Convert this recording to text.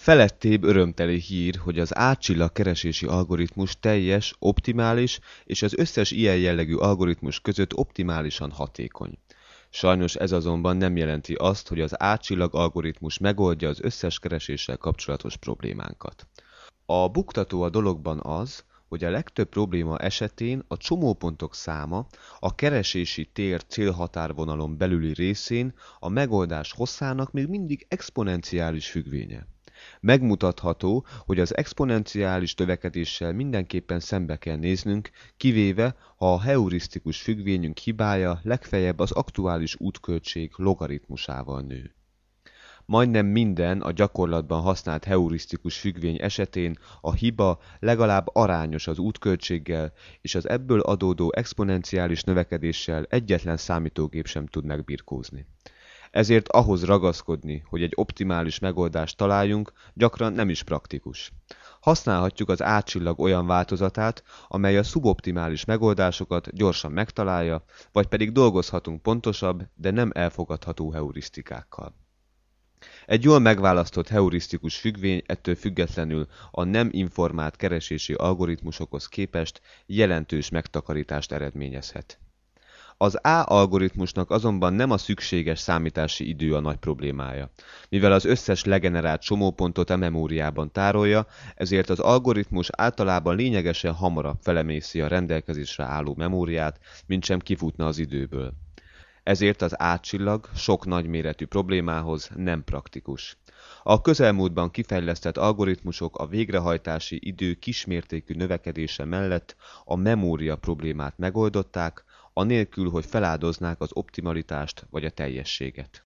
Felettébb örömteli hír, hogy az A-csillag keresési algoritmus teljes, optimális és az összes ilyen jellegű algoritmus között optimálisan hatékony. Sajnos ez azonban nem jelenti azt, hogy az A-csillag algoritmus megoldja az összes kereséssel kapcsolatos problémánkat. A buktató a dologban az, hogy a legtöbb probléma esetén a csomópontok száma a keresési tér célhatárvonalon belüli részén a megoldás hosszának még mindig exponenciális függvénye. Megmutatható, hogy az exponenciális növekedéssel mindenképpen szembe kell néznünk, kivéve, ha a heurisztikus függvényünk hibája legfeljebb az aktuális útköltség logaritmusával nő. Majdnem minden a gyakorlatban használt heurisztikus függvény esetén a hiba legalább arányos az útköltséggel, és az ebből adódó exponenciális növekedéssel egyetlen számítógép sem tud megbirkózni. Ezért ahhoz ragaszkodni, hogy egy optimális megoldást találjunk, gyakran nem is praktikus. Használhatjuk az A-csillag olyan változatát, amely a szuboptimális megoldásokat gyorsan megtalálja, vagy pedig dolgozhatunk pontosabb, de nem elfogadható heurisztikákkal. Egy jól megválasztott heurisztikus függvény ettől függetlenül a nem informált keresési algoritmusokhoz képest jelentős megtakarítást eredményezhet. Az A-algoritmusnak azonban nem a szükséges számítási idő a nagy problémája. Mivel az összes legenerált csomópontot a memóriában tárolja, ezért az algoritmus általában lényegesen hamarabb felemészi a rendelkezésre álló memóriát, mintsem kifutna az időből. Ezért az A-csillag sok nagyméretű problémához nem praktikus. A közelmúltban kifejlesztett algoritmusok a végrehajtási idő kismértékű növekedése mellett a memória problémát megoldották, anélkül, hogy feláldoznák az optimalitást vagy a teljességet.